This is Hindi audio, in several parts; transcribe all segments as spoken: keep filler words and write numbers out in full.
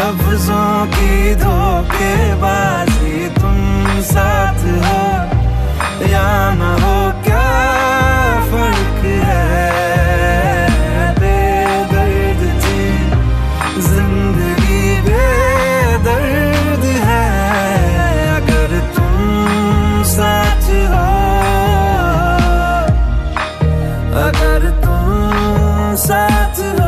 लफ्जों की धोखेबाजी, तुम साथ हो या न हो क्या फर्क है। बेदर्द थी जिंदगी, बेदर्द है अगर तुम साथ हो, अगर तुम साथ हो।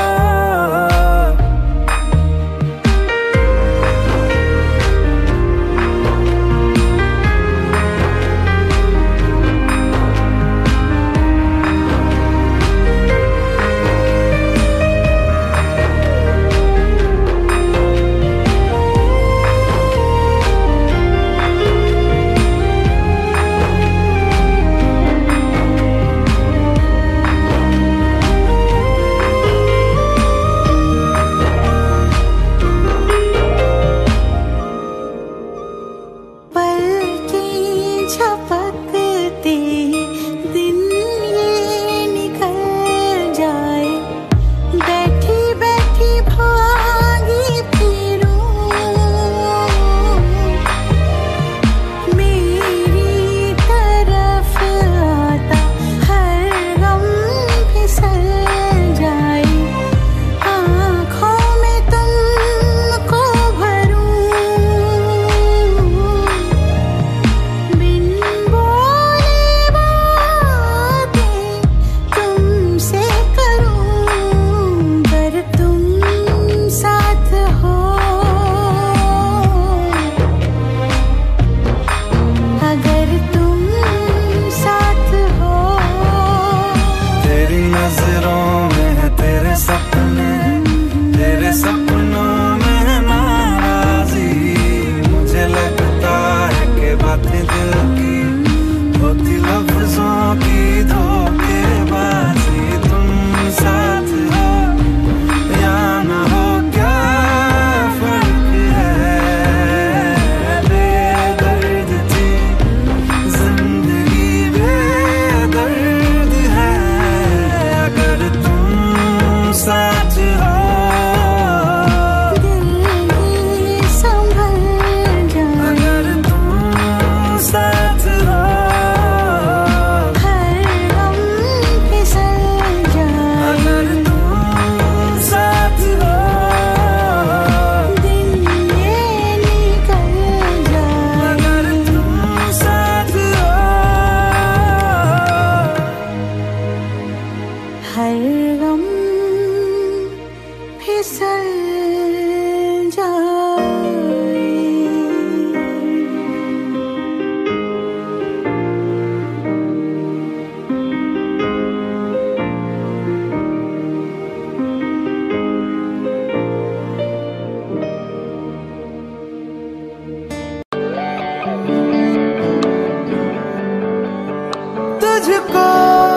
तुझको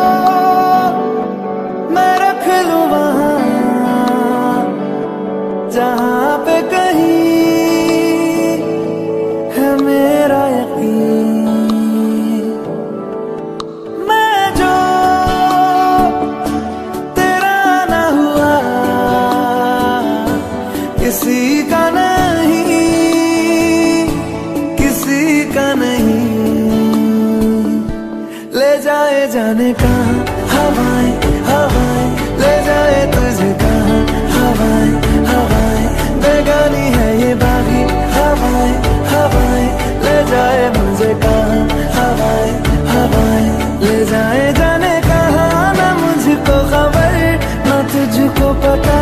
मैं रख लूं वहां जहां पे कहीं है मेरा यकीन। मैं जो तेरा ना हुआ किसी का नहीं, किसी का नहीं। ले जाए जाने कहाँ हवाएं हवाएं, ले जाए तुझे कहाँ हवाएं हवाएं। बेगानी है ये बागी हवाएं हवाएं, ले जाए मुझे कहाँ हवाएं हवाएं। ले जाए जाने कहाँ, ना मुझको खबर ना तुझको पता।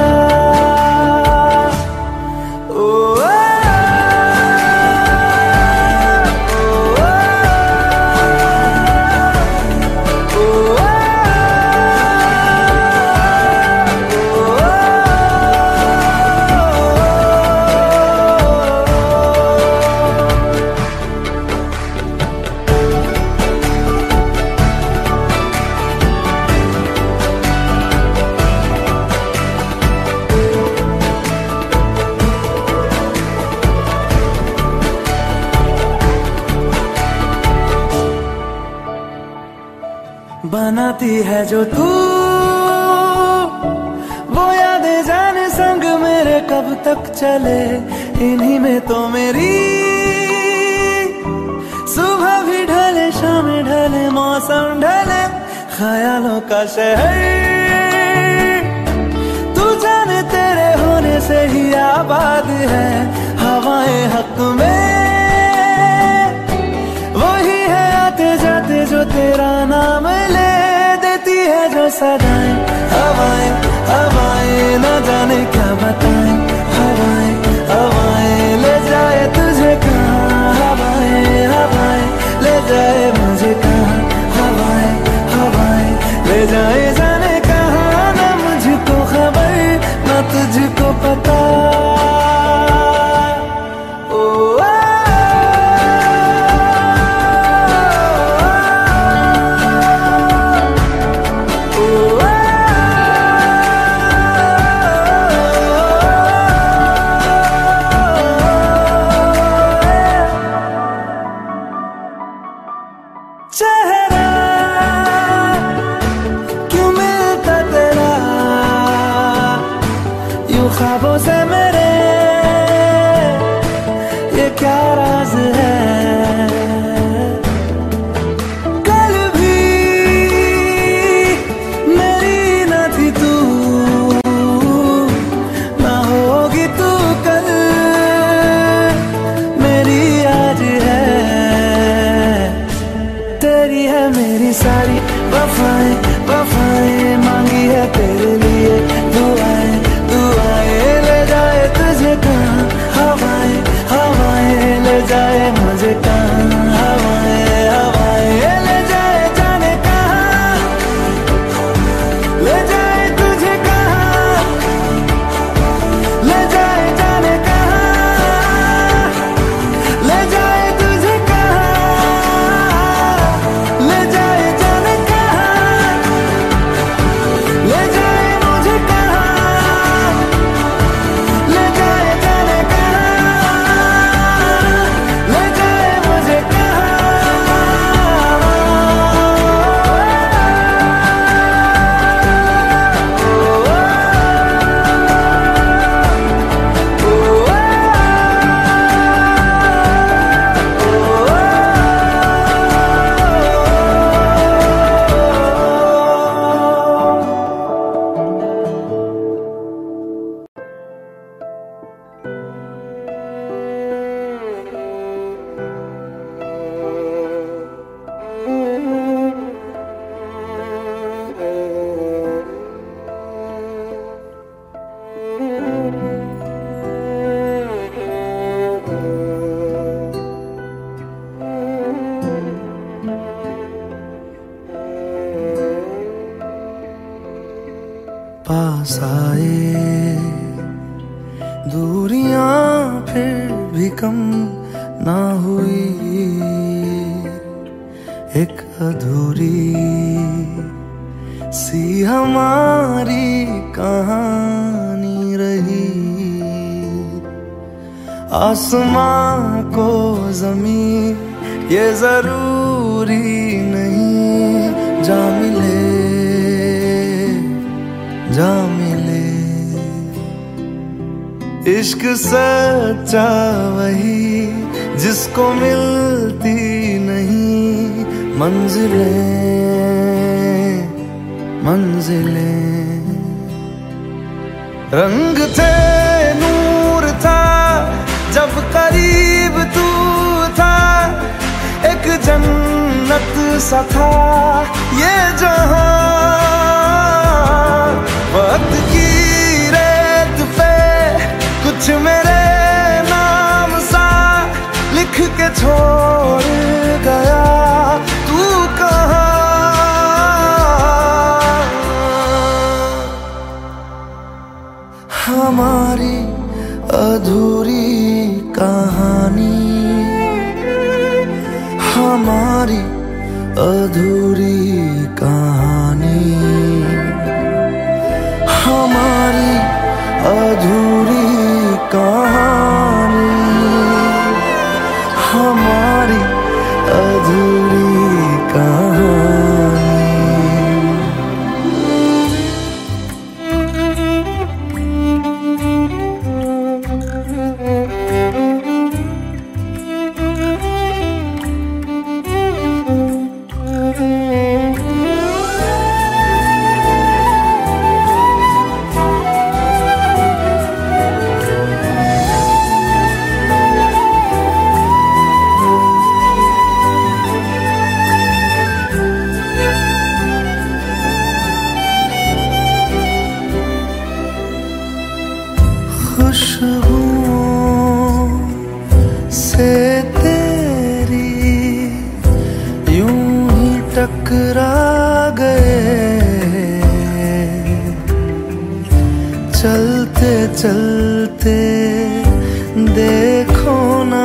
बनाती है जो तू वो यादें जाने संग मेरे कब तक चले इन्हीं में तो मेरी सुबह भी ढले शाम ढले मौसम ढले ख्यालों का शहर तू जाने तेरे होने से ही आबाद है हवाएं हक में वही है आते जाते जो तेरा नाम ले देती है जो सदाएं हवाएं हवाएं न जाने क्या बताएं हवाएं हवाएं ले जाए तुझे कहाँ हवाएं हवाएं ले जाए मुझे कहाँ हवाएं हवाएं ले जाए जाने कहाँ न मुझको खबर न तुझको पता ख्वाबों से मेरे ये क्या राज है कल भी मेरी न थी तू ना होगी तू कल मेरी आज है तेरी है मेरी सारी वफाएं वफाएं मांगी है तेरे लिए दुआएं ले जाए तुझे कहाँ हवाएं हवाएं ले जाए मुझे कहाँ हवाएं हवाएं ले जाए जाने कहाँ ले जाए तुझे कहाँ ले जाए जाने कहाँ ले जाए तुझे कहाँ ले जाए जाने कहाँ ले जाए मुझे कहाँ ले जाए जाने कहाँ ले जाए मुझे कहाँ पास आए दूरियां फिर भी कम ना हुई एक अधूरी सी हमारी कहानी रही आसमां को ज़मीन ये जरूरी नहीं जा मिले जा मिले इश्क सच्चा वही जिसको मिलती नहीं मंजिलें मंजिलें रंग थे नूर था जब करीब तू था एक जन्नत सा था ये जहां वक्त की रेत पे कुछ मेरे नाम सा लिख के छोड़ गया तू कहाँ हमारी अधूरी कहानी हमारी अधूरी कहानी हमारी अधूरी कहानी हमारी अधूरी कहानी खुशबुओं से तेरी यूं ही टकरा गए, चलते चलते देखो ना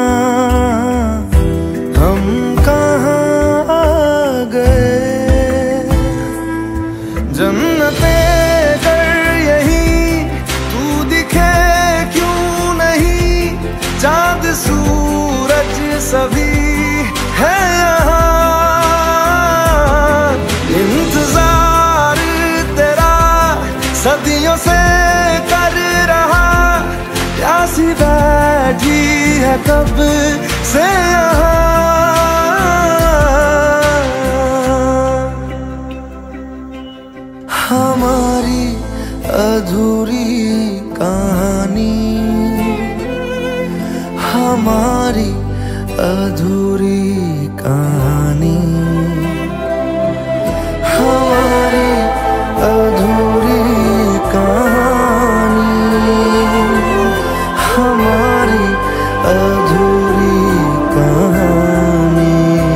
हम कहाँ आ गए। जन्नते कर यही तू दिखे क्यों नहीं, चांद सूरज सभी है यहाँ। इंतजार तेरा सदियों से कर रहा, प्यासी बैठी है कब से यहाँ। हमारी अधूरी कहानी, हमारी अधूरी कहानी, हमारी अधूरी कहानी, हमारी अधूरी कहानी।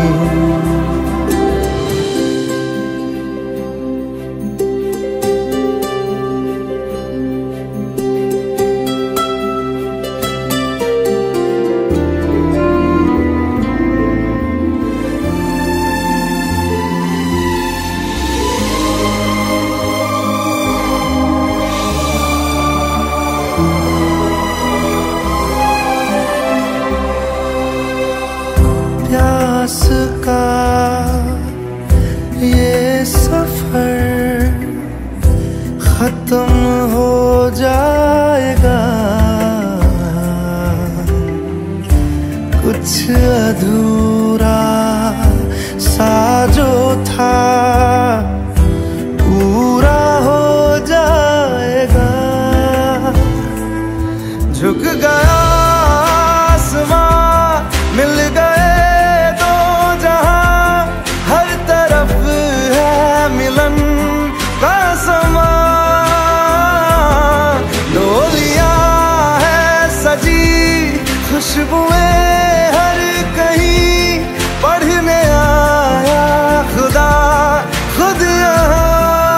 प्यास का ये सफर खत्म हो जाएगा, कुछ अधूरा सा जो था पूरा हो जाएगा। झुक गया आसमां, मिल गए दो जहां, हर तरफ है मिलन का समा। डोलियां है सजी, खुशबुएं हर कहीं, पढ़ने आया खुदा खुद यहाँ।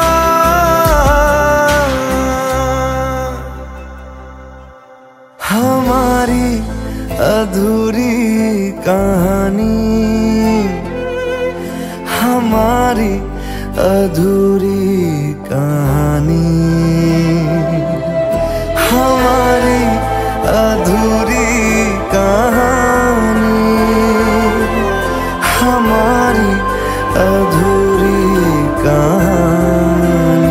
हमारी अधूरी कहानी, हमारी अधूरी कहानी, हमारी अधूरी कहानी, हमारी अधूरी कहानी।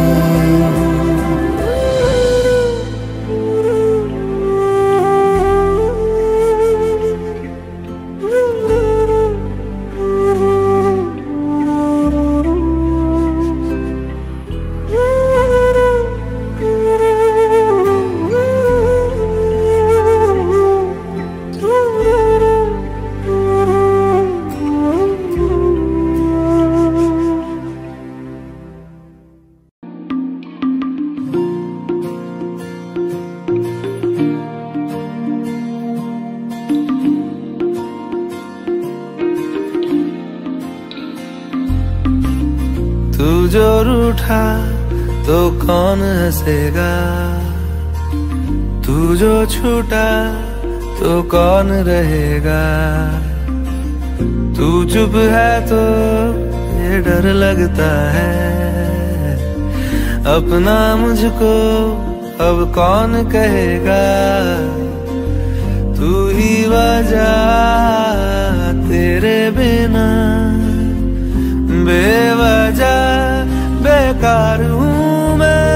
तू जो रूठा तो कौन हंसेगा, तू जो छूटा तो कौन रहेगा। तू चुप है तो ये डर लगता है, अपना मुझको अब कौन कहेगा। तू ही वजह, तेरे बिना बेवजह बेकार हूँ मैं,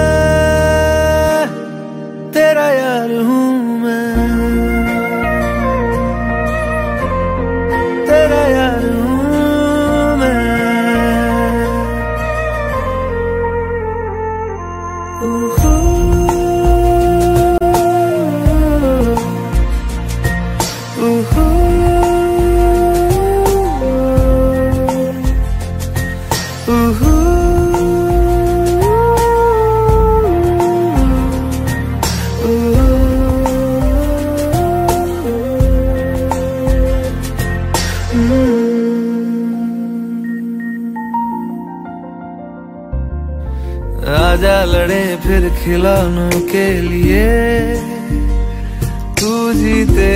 तेरा यार हूँ मैं, तेरा यार हूँ मैं। उहू, उहू, उहू, लड़े फिर खिलौनों के लिए, तू जीते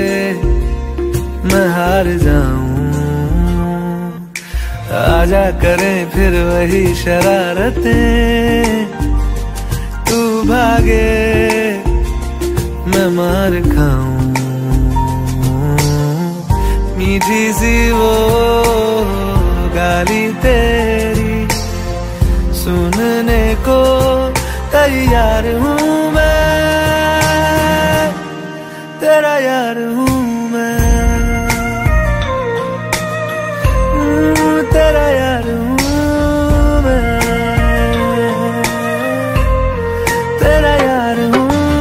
मैं हार जाऊं। आजा करें फिर वही शरारतें, तू भागे मैं मार खाऊं। मीठी सी वो गाली तेरी सुनने को तैयार हूँ मैं, तेरा यार हूँ मैं, तेरा यार हूँ मैं, तेरा यार हूँ।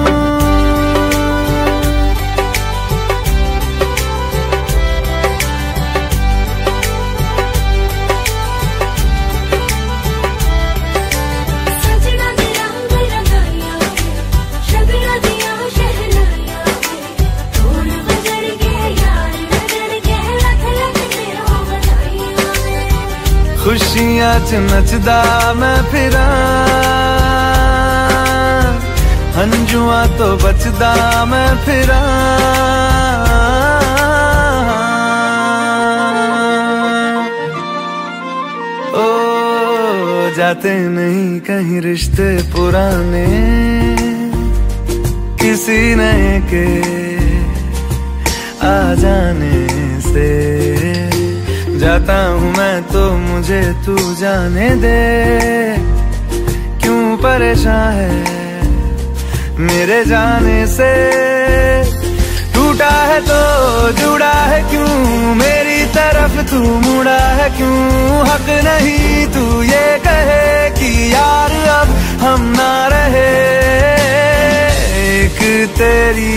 खुशियां च नचदा मैं फिरा, हंजुआं तो बचदा मैं फिरा। ओ जाते नहीं कहीं रिश्ते पुराने, किसी नए के आ जाने से। जाता हूँ मैं तो मुझे तू जाने दे, क्यों परेशान है मेरे जाने से। टूटा है तो जुड़ा है क्यों, मेरी तरफ तू मुड़ा है क्यों। हक नहीं तू ये कहे कि यार अब हम ना रहे, एक तेरी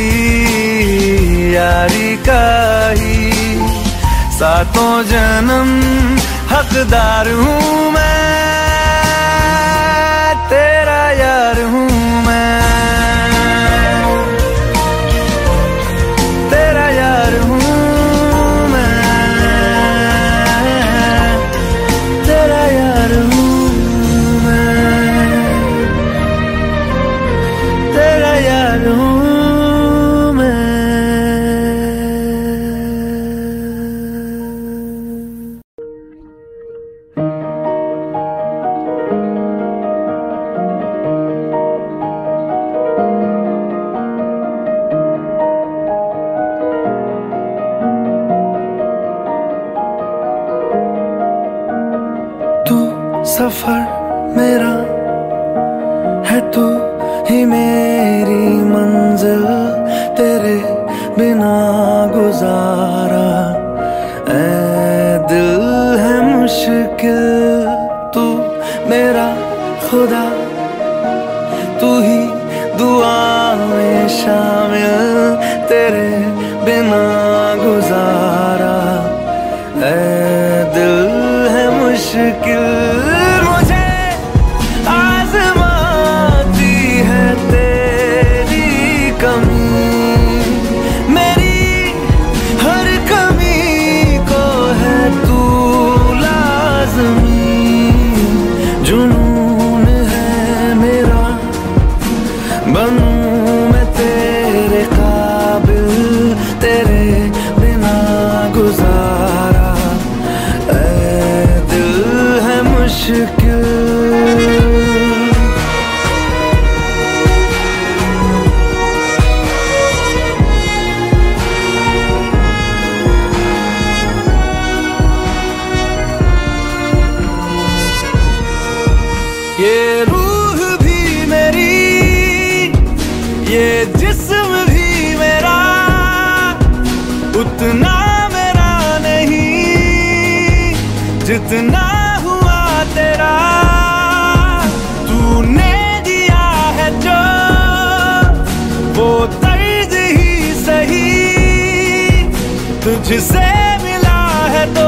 यारी का ही सातों जन्म हकदार हूँ मैं, तेरा यार हूँ मैं, तेरा यार हूँ मैं, तेरा यार हूँ मैं, तेरा यार हूँ। सफर मेरा है तू ही मेरी मंजिल, तेरे बिना गुजारा ऐ दिल है मुश्किल। तू मेरा खुदा, तू ही दुआ में शामिल, तेरे बिना गुजारा ऐ दिल है मुश्किल। जुनून है मेरा बनूं मैं तेरे काबिल, तेरे बिना गुजारा ऐ दिल है मुश्किल। ये रूह भी मेरी, ये जिस्म भी मेरा, उतना मेरा नहीं जितना हुआ तेरा। तूने दिया है जो वो तर्ज ही सही, तुझसे मिला है तो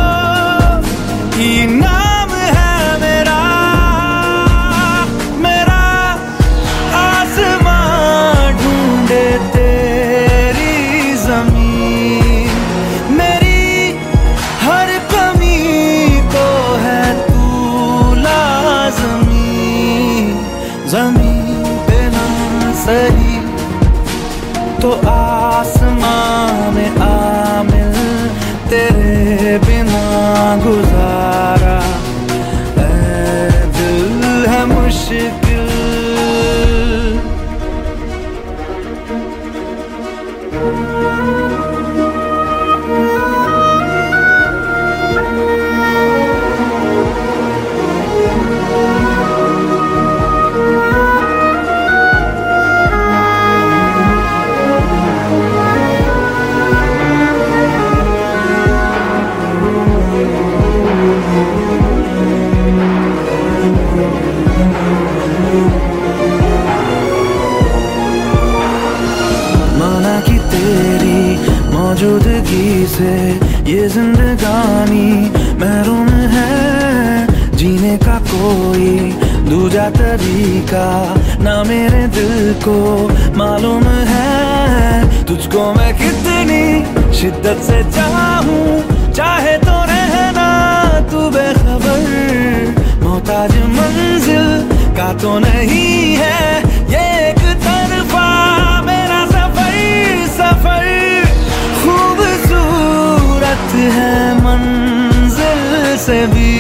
इनाम है मेरा। बिना सही तो आसमां में आ मिल, तेरे बिना गुजारा ऐ दिल है मुश्किल। मौजूदगी से ये जिंदगानी महरूम है, जीने का कोई दूजा तरीका ना मेरे दिल को मालूम है। तुझको मैं कितनी शिद्दत से चाहूं, चाहे तो रहना तू बेखबर, मोहताज मंजिल का तो नहीं है ये एक तरफा मेरा सफर। सफर खूबसूरत है मंजिल से भी,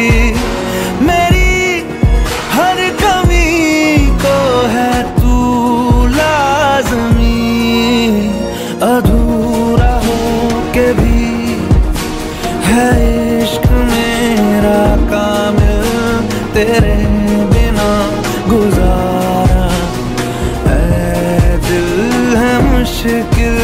मेरी हर कमी को है तू लाज़मी। अधूरा हो के भी है इश्क मेरा कामिल, तेरे बिना गुजारा ऐ दिल है मुश्किल।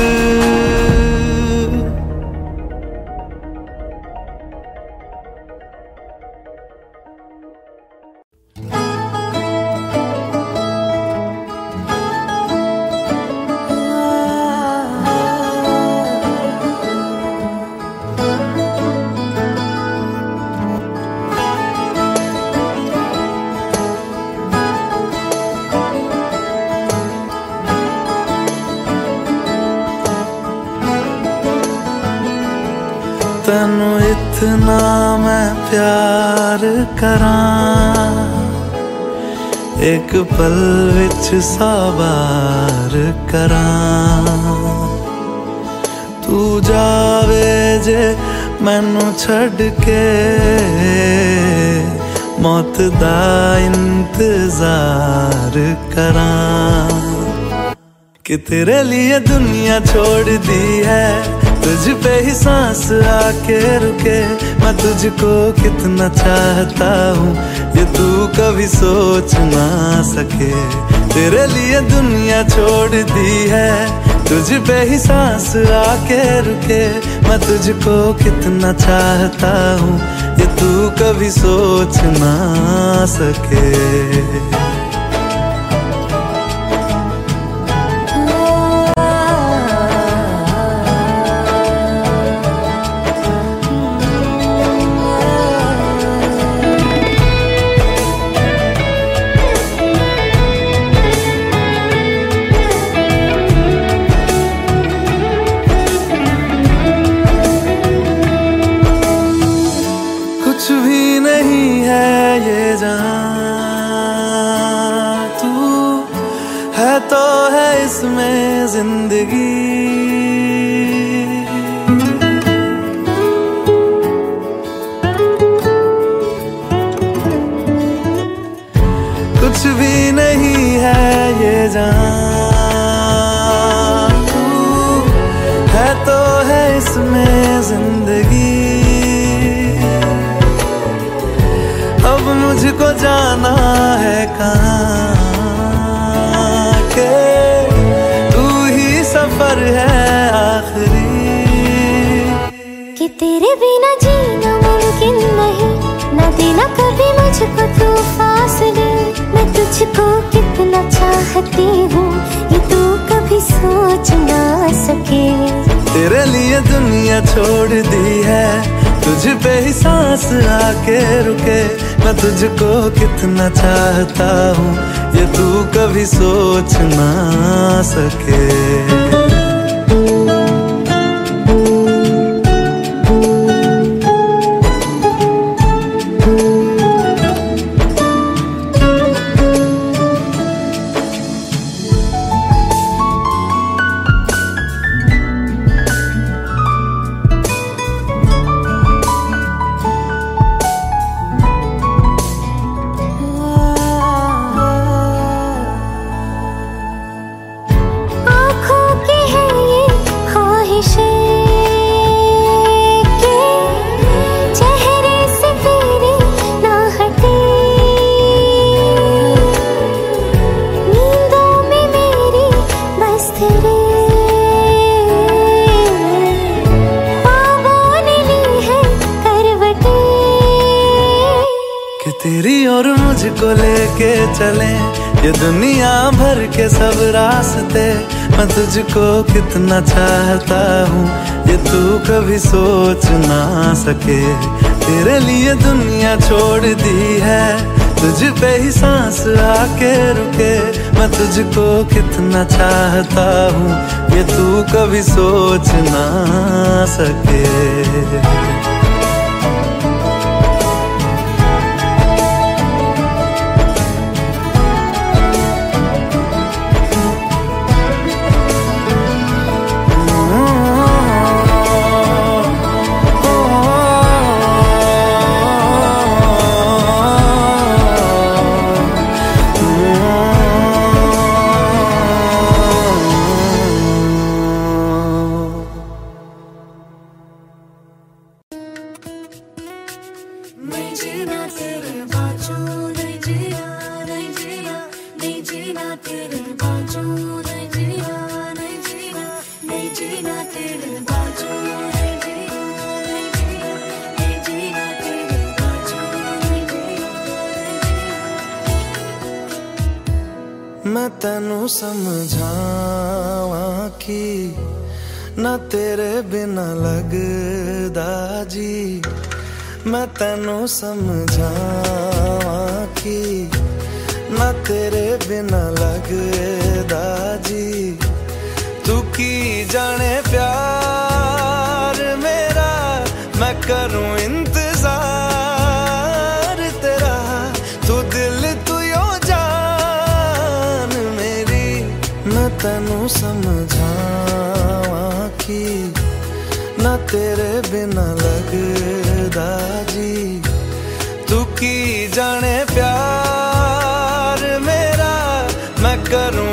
तैनू इतना मैं प्यार करां, एक पल विच सौ बार करां। तू जावे जे मैनू छड़ के, मौत दा इंतजार करां। कि तेरे लिए दुनिया छोड़ दी है, तुझ पे ही सांस आके रुके। मैं तुझको कितना चाहता हूँ ये तू कभी सोच ना सके। तेरे लिए दुनिया छोड़ दी है, तुझ पे ही सांस आके रुके। मैं तुझको कितना चाहता हूँ ये तू कभी सोच ना सके। कुछ भी नहीं है ये जहां, तू है तो है इसमें जिंदगी। कुछ भी नहीं है ये जहां, तू है तो है इसमें जिंदगी। अब मुझको जाना है कहाँ के तू ही सफर है आखिरी। कि तेरे बिना जीना मुमकिन नहीं, न देना कभी मुझको तू फासले। मैं तुझको कितना चाहती हूँ ये तू कभी सोच ना सके। तेरे लिए दुनिया छोड़ दी है, तुझ पे ही सांस आके रुके। मैं तुझको कितना चाहता हूँ ये तू कभी सोच ना सके। तुझको लेके चले ये दुनिया भर के सब रास्ते। मैं तुझको कितना चाहता हूँ ये तू कभी सोच ना सके। तेरे लिए दुनिया छोड़ दी है, तुझ पे ही सांस आके रुके। मैं तुझको कितना चाहता हूँ ये तू कभी सोच ना सके। मैं तेनू समझावां कि ना तेरे बिना लगदा जी। मैं तेनू समझावां कि ना तेरे बिना लगदा जी। तू की जाने प्यार मेरा, मैं करूं इंतजार तेरा। तू दिल तू यो जान मेरी। मैं तेनू समझावां कि ना तेरे बिना लगदा जी। तू की जाने प्यार मेरा, मैं करूं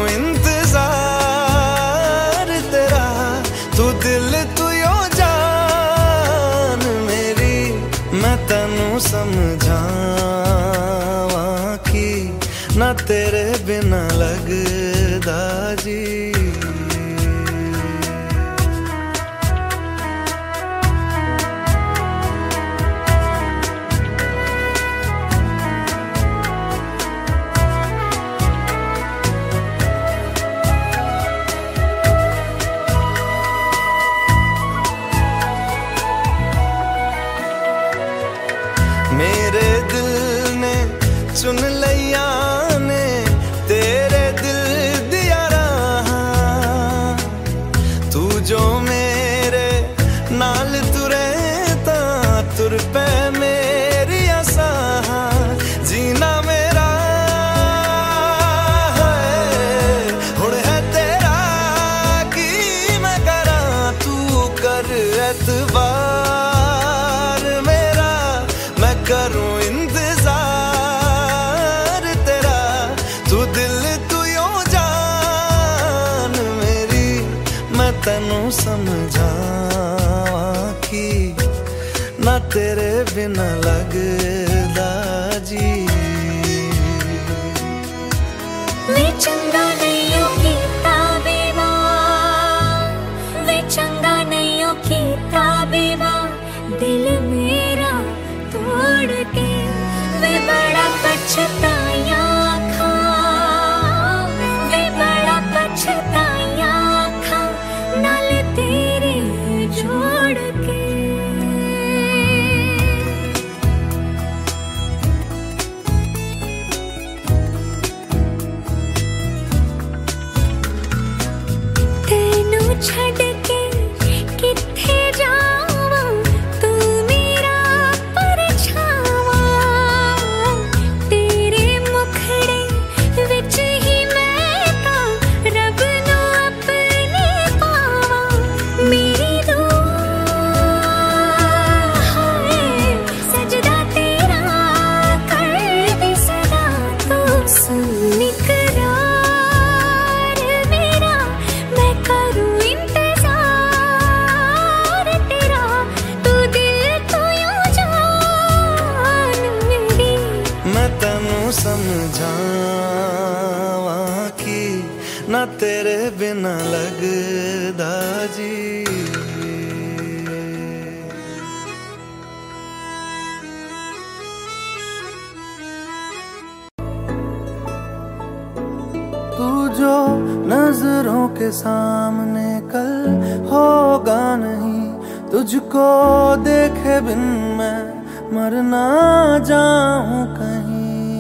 इंतजार तेरा। तू दिल तू यो जान मेरी। मैं तेनू समझावां कि ना तेरे बिना लगदा जी। मेरे दिल ने चुन लिया ने तेरे दिल दिया रहा। तू जो मेरे नाल तुरे ता तुर पे मेरी आसा। जीना मेरा है हुण है तेरा की मैं करा। तू कर एतबार मेरा, मैं करूं इंतजार तेरा। तू दिल तू यो जान मेरी। मैं तेनू समझावां कि ना तेरे बिना लगदा जी। वे चंगा नहीं हो कीता बेवा, वे चंगा नहीं हो कीता बेवा। दिल मेरा तोड़ के वे बड़ा पछताया खा। वे बड़ा पछताया खा नाल तेरे जोड़ के। तेनू छड़ के किथे जावां, तू मेरा परछावा। तेरे मुखड़े विच ही मैं तां रब नू अपने पावां। मेरी दुआ है सजदा तेरा कर दे सदा। तू सुन इकरार मेरा, मैं करूं इंतजार तेरा। तू दिल तू यो जान मेरी। मैं तेनू समझावां कि ना तेरे बिना लगदा जी। तू जो नजरों के सामने कल होगा नहीं, तुझको देखे बिन मैं मर ना जाऊं कहीं।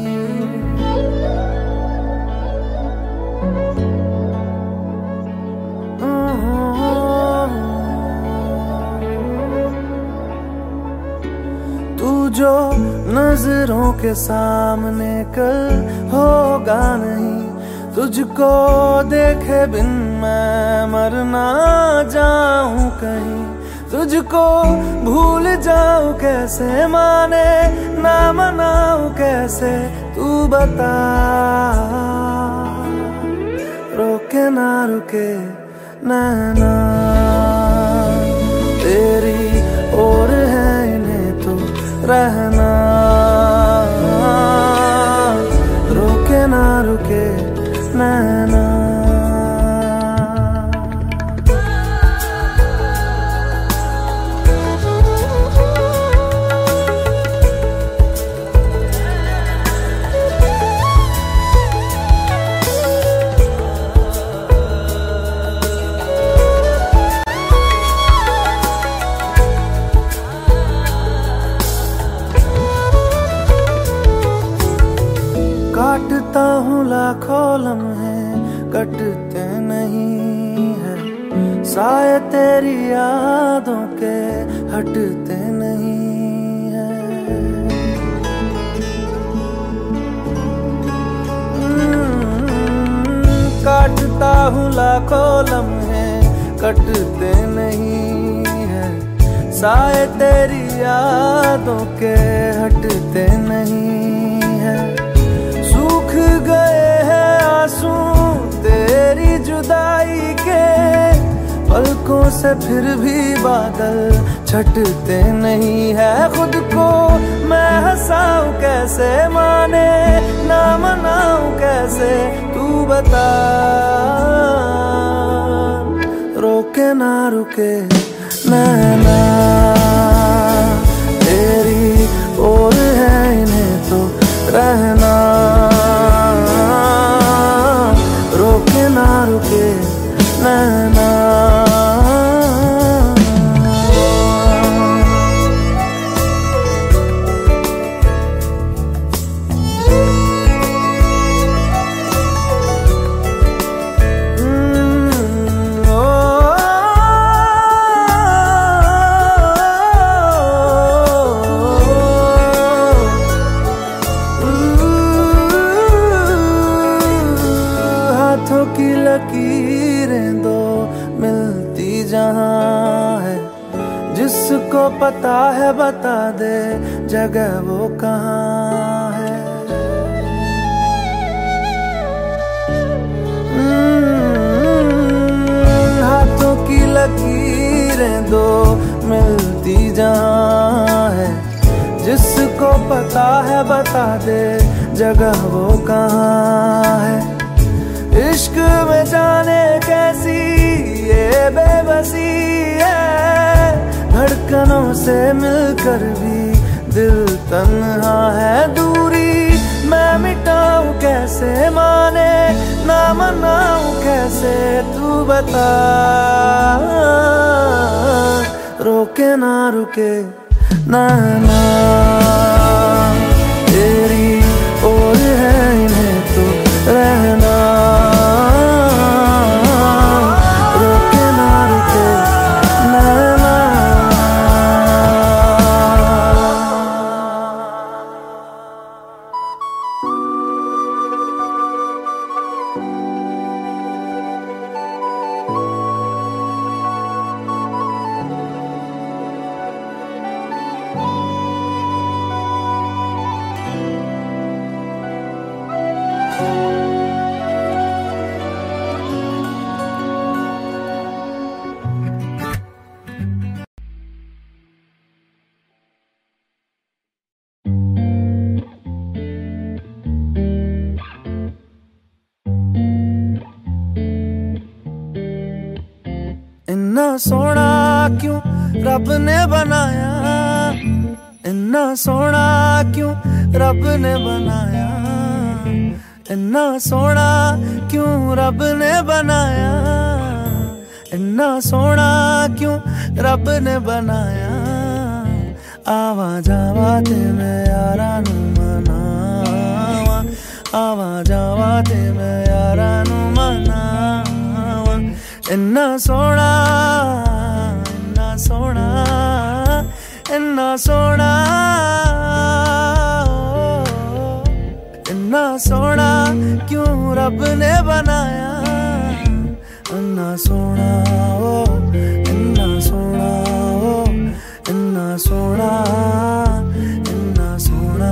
तू जो नजरों के सामने कल होगा नहीं, तुझको देखे बिन मैं मर ना जाऊं कहीं। तुझको भूल जाऊं कैसे, माने ना मनाऊं कैसे, तू बता। रोके ना रुके नैना तेरी ओर है, इन्हें तो रहना। रोके ना रुके नैना। काटता हूँ लाखों लम्हे, कटते नहीं है, साए तेरी यादों के हटते नहीं है। काटता हूँ लाखों लम्हे, कटते नहीं है, साए तेरी यादों के हटते नहीं है। सूख गए हैं आंसू तेरी जुदाई के, पलकों से फिर भी बादल छटते नहीं है। खुद को मैं हंसाऊं कैसे, माने ना मनाऊं कैसे, तू बता। रोके ना रुके नैना तेरी ओर है, इन्हें तो रहना। रोके ना रुके नैना। की लकीरें दो मिलती जहां है, जिसको पता है बता दे जगह वो कहाँ है। हाथों की लकीरें दो मिलती जहां है, जिसको पता है बता दे जगह वो कहाँ है। इश्क में जाने कैसी ये बेबसी है, धड़कनों से मिलकर भी दिल तन्हा है। दूरी मैं मिटाऊं कैसे, माने ना मनाऊं कैसे, तू बता। रोके ना रुके नैना तेरी ओर है, इन्हें तो रहना। इन्ना सोना क्यों रब ने बनाया, इन्ना सोना क्यों रब ने बनाया, इन्ना सोना क्यों रब ने बनाया, इन्ना सोना क्यों रब ने बनाया। आवा जावा ते मैं यारा नू मनावा, आवा जावा ते मैं यारा नू मनावा। इन्ना सोना इन्ना सोना इन्ना सोना इन्ना सोना क्यों रब ने बनाया। इन्ना सोना ओ इन्ना सोना ओ इन्ना सोना इन्ना सोना।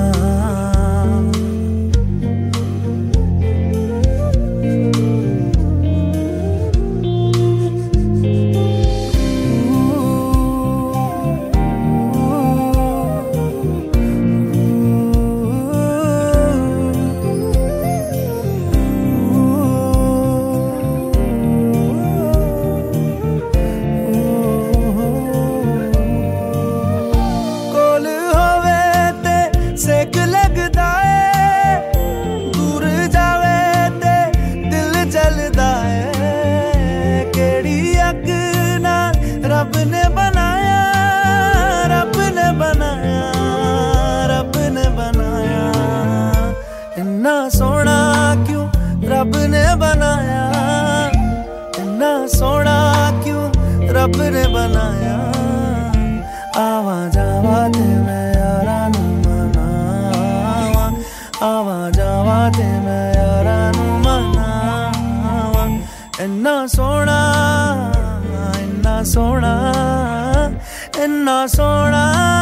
रब ने बनाया, रब ने बनाया, रब ने बनाया। इन्ना सोना क्यों रब ने बनाया, इन्ना सोना क्यों रब ने बनाया। आवा जावा ते मैं यारा नू मनावा, आवा जावा ते मैं यारा नू मनावा। इन्ना सोना इन्ना सोना इन्ना सोना।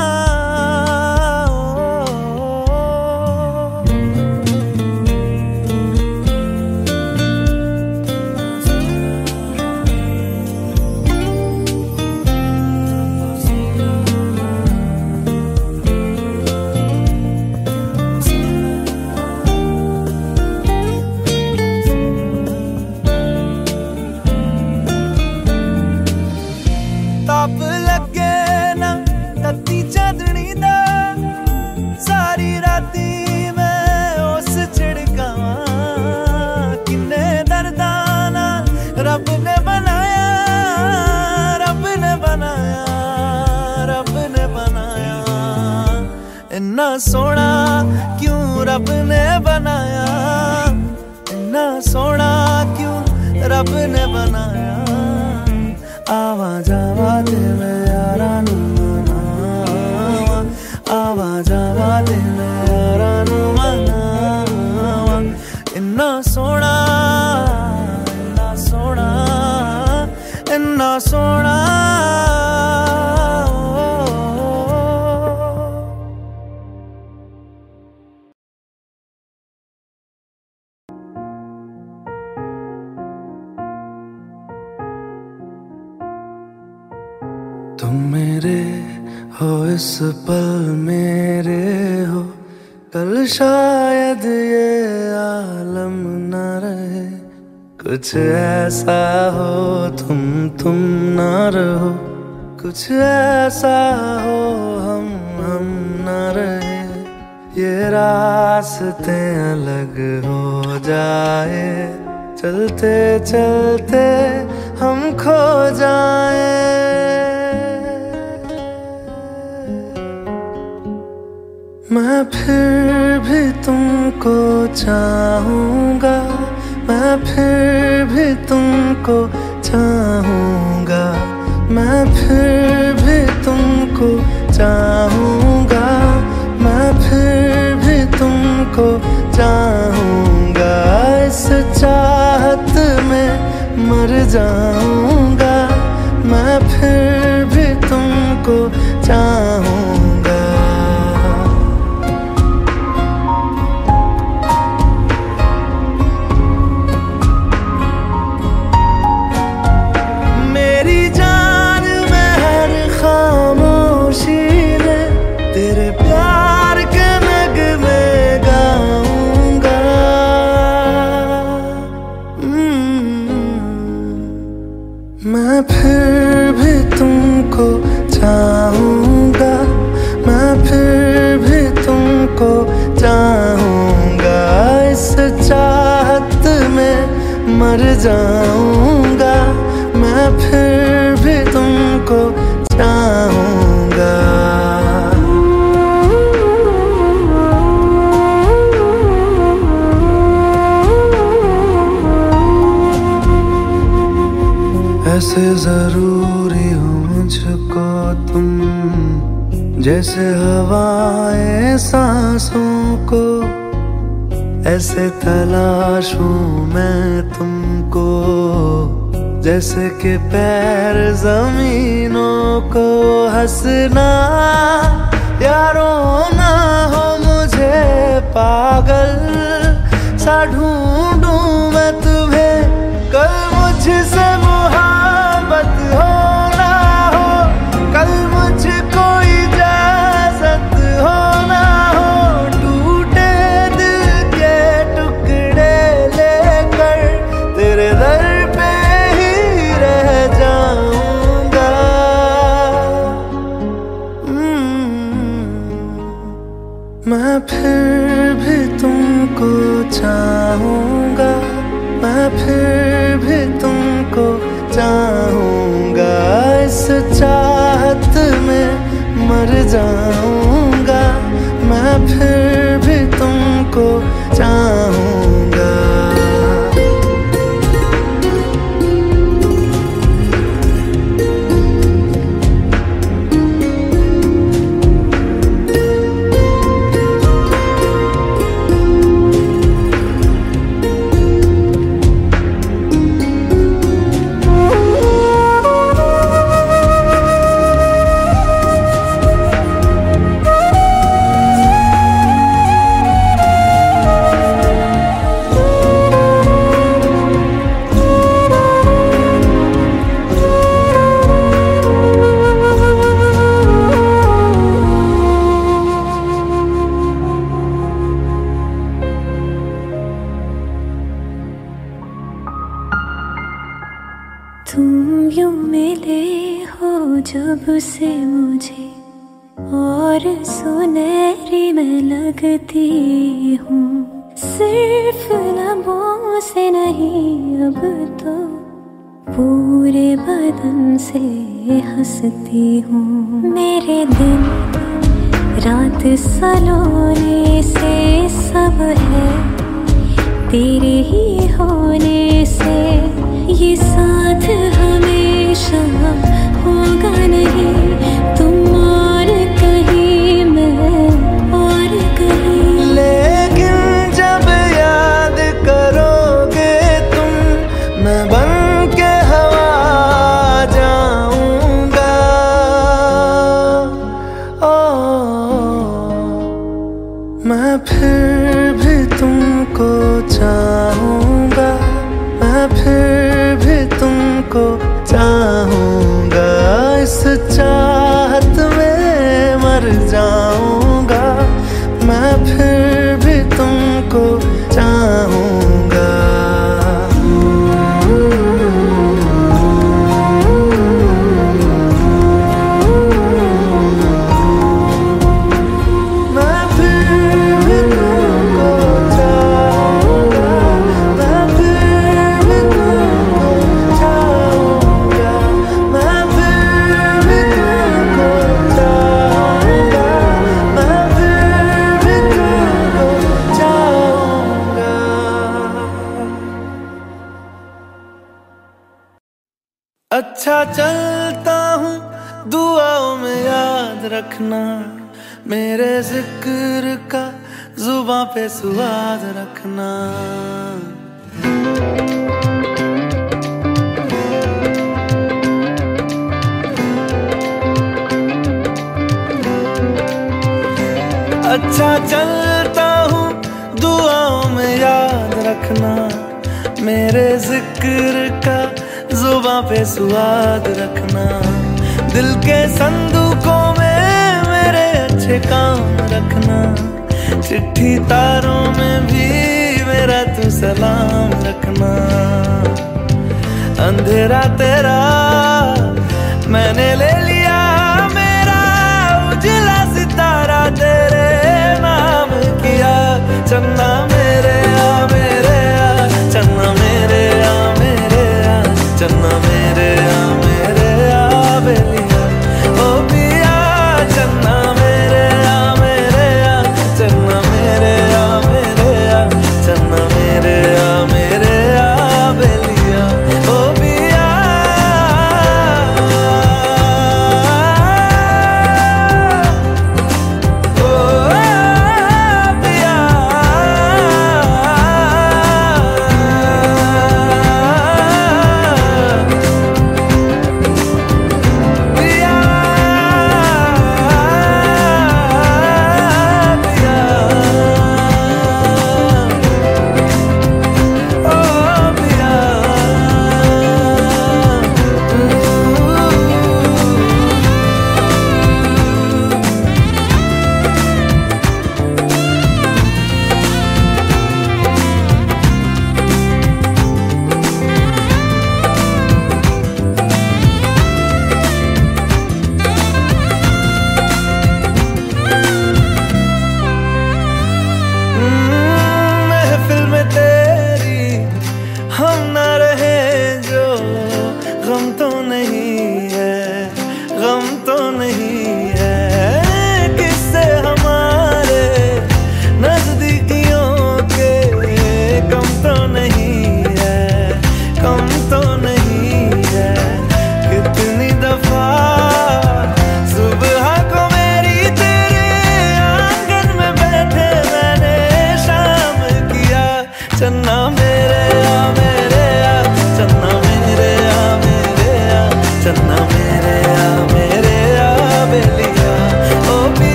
ताप लगे ना तत्ती चांदनी दा, सारी राती मैं उस छिड़कावा। किन्ने दर्दां नाल रब ने बनाया, रब ने बनाया, रब ने बनाया। इन्ना सोना क्यों रब ने बनाया, इन्ना सोना क्यों रब ने बनाया। आवा जावा ते मैं यारा नू मनावा, आवा जावा ते मैं यारा नू मनावा। इन्ना सोना इन्ना सोना इन्ना सोना। तुम मेरे हो इस पल मेरे हो, कल शायद ये आलम न रहे। कुछ ऐसा हो तुम तुम न रहो, कुछ ऐसा हो हम हम न रहे। ये रास्ते अलग हो जाए, चलते चलते हम खो जाए। मैं फिर भी तुमको चाहूँगा, मैं फिर भी तुमको चाहूँगा, मैं फिर भी तुमको चाहूँगा, मैं फिर भी तुमको चाहूँगा। इस चाहत में मर जाऊँगा, मैं फिर भी तुमको चाहूँगा। मैं फिर भी तुमको चाहूँगा, मैं फिर भी तुमको चाहूँगा। इस चाहत में मर जाऊंगा, मैं फिर भी तुमको चाहूंगा। ऐसे जरूरी हो मुझको तुम, जैसे हवाएं सांसों को, ऐसे तलाशूं मैं तुमको, जैसे कि पैर जमीनों को। हंसना या रोना हो मुझे पागल सा ढूंढूं मैं तुम्हें, कल मुझसे मोहब्बत हो ना हो, कल मुझको इजाजत हो ना हो, टूटे दिल के टुकड़े लेकर तेरे दर पे ही रह जाऊंगा। मैं फिर भी तुमको चाहूंगा, मैं फिर भी तुमको चाहूंगा। इस चाहत में मर जाऊंगा, मैं फिर भी तुमको चाहूंगा। तुम यूं मिले हो जब से मुझे, और सुनहरी मैं लगती हूँ। सिर्फ लबों से नहीं अब तो पूरे बदन से हंसती हूँ। मेरे दिन रात सलोने से सब है तेरे ही होने से, ये साथ हमेशा होगा नहीं, तुम और कहीं मैं और कहीं। लेकिन जब याद करोगे तुम, मैं बन के हवा जाऊंगा। ओ, मैं फिर भी तुमको चाहूंगा, मैं फिर भी तुमको चाहूंगा। इस चाहत में मर जाऊंगा, मैं फिर भी तुमको चाहूंगा। अच्छा चलता हूँ दुआओं में याद रखना, मेरे जिक्र का जुबां पे स्वाद रखना। अच्छा चलता हूँ दुआओं में याद रखना, मेरे जिक्र का जुबां पे स्वाद रखना। दिल के संदूकों में मेरे अच्छे काम रखना, चिट्ठी तारों में भी मेरा तू सलाम रखना। अंधेरा तेरा